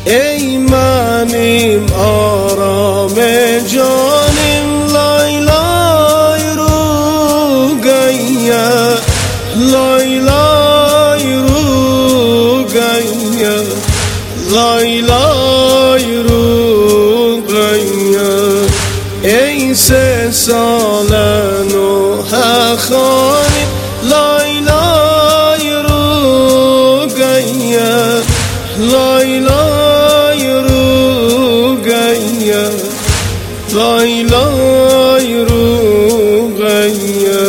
Ey benim arame canım lay lay Rugayye, lay lay Rugayye, lay lay Rugayye. Ey ses alen o hakhani lay lay Rugayye, lay lay Rugayye, lay lay Rugayye.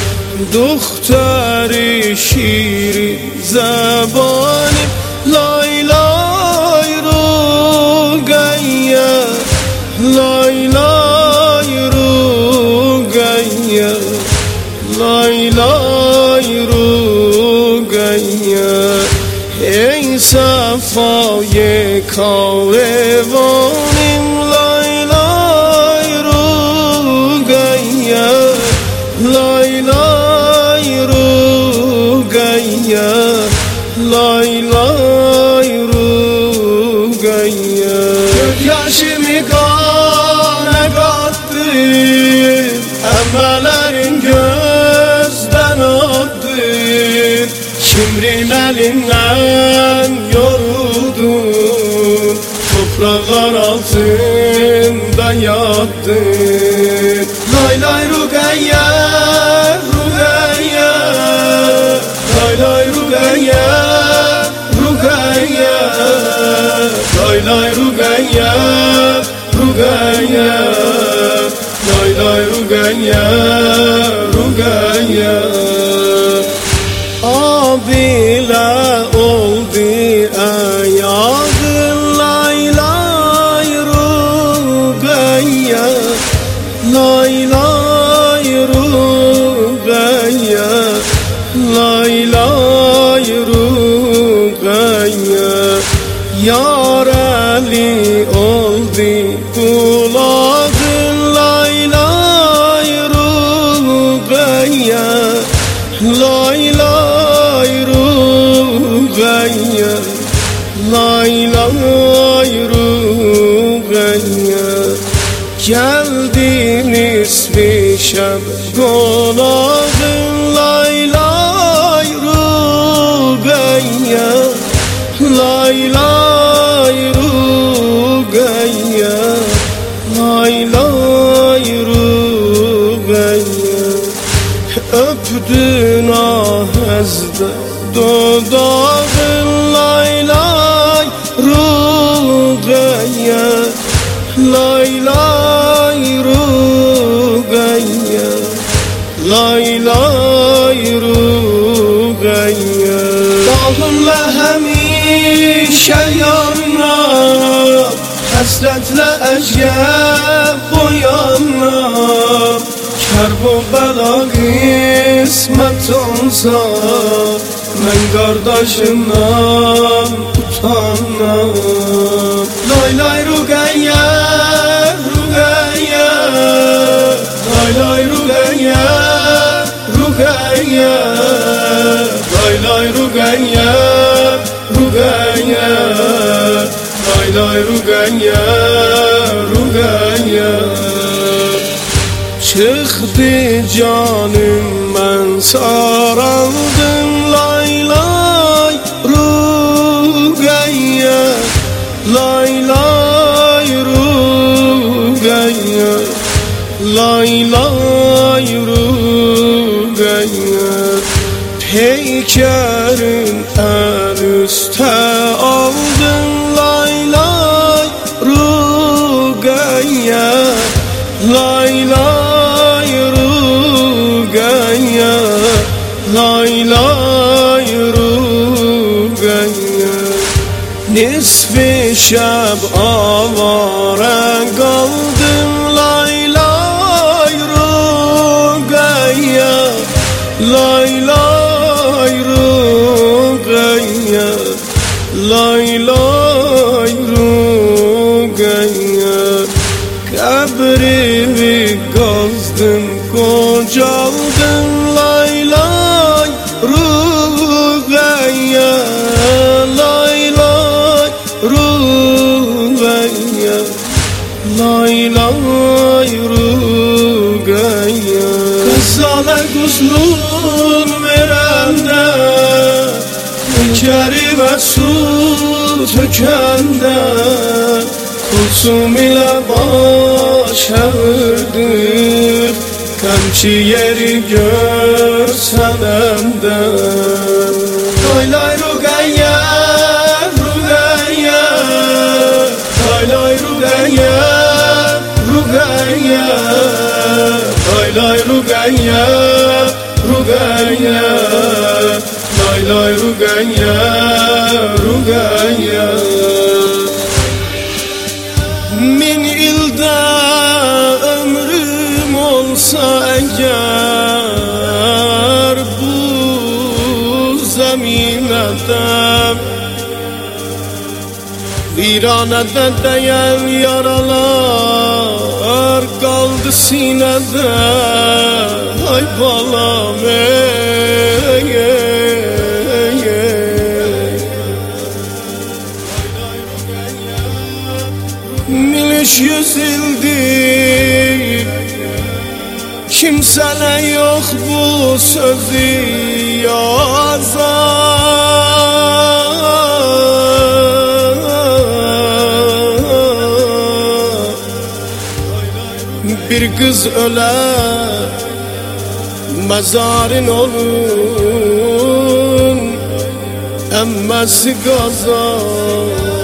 Duhtari şiri zebani lay lay Rugayye, lay lay Rugayye, lay lay Rugayye. Ey safaye kahvevanim lay lay Rugayye, lay lay Rugayye, lay lay Rugayye. Gözyaşımı kana kattın, emmelerin gözden attın. Şimrin elinden yoruldun, topraklar altında yattın. Lay lay Rugayye, Rugayye, lay lay Rugayye, Rugayye, lay lay Rugayye, Rugayye, lay lay Rugayye, Rugayye. Abile oldu ayağın lay lay Rugayye, lay lay Rugayye, lay lay Rugayye. Yar eli oldu kulağın lay lay Rugayye, lay lay Rugayye, lay lay Rugayye. Geldin ismi şeb konağın lay lay Rugayye, lay lay Rugayye, lay lay Rugayye. Öpdün ahezde dudağın lay lay Rugayye, lay lay Rugayye, lay lay Rugayye. Dağımla hemişe yanına, hasretle ecgeb boyanına. Kerbu bela kısmet olsa, ben kardeşimden utanmam. Lay lay Rugayye, Rugayye, lay lay Rugayye, Rugayye, lay lay Rugayye, Rugayye, lay lay Rugayye, Rugayye. Çıktı canım ben saraldım lay lay Rugayye, lay lay Rugayye, lay lay Rugayye. Peykerin el üste aldım lay lay Rugayye, lay lay Rugayye, lay lay Rugayye. Nisfi şeb avare kaldım lay lay Rugayye, lay lay Rugayye, lay lay Rugayye. Kabrimi kazdım kocaldım lay lay Rugayye, lay lay Rugayye. Məzlum verəndə, keri və su tökəndə, Kulsum ilə baş əvirdir, Qəmçi yeri görsənəndə. Laylay Ruqəyyə, Ruqəyyə, Laylay Ruqəyyə, Ruqəyyə, Laylay Ruqəyyə, Ruqəyyə, Laylay Ruqəyyə, Ruqəyyə. Min ildə ömrüm olsa əgər bu zəminədə, viranədə dəyən yaralar qaldı sinədə. Ay balam Miliş 100 ildir kimsələ yox bu sözü yazar. Bir qız ölər, məzarın olun, əmməsi qazar.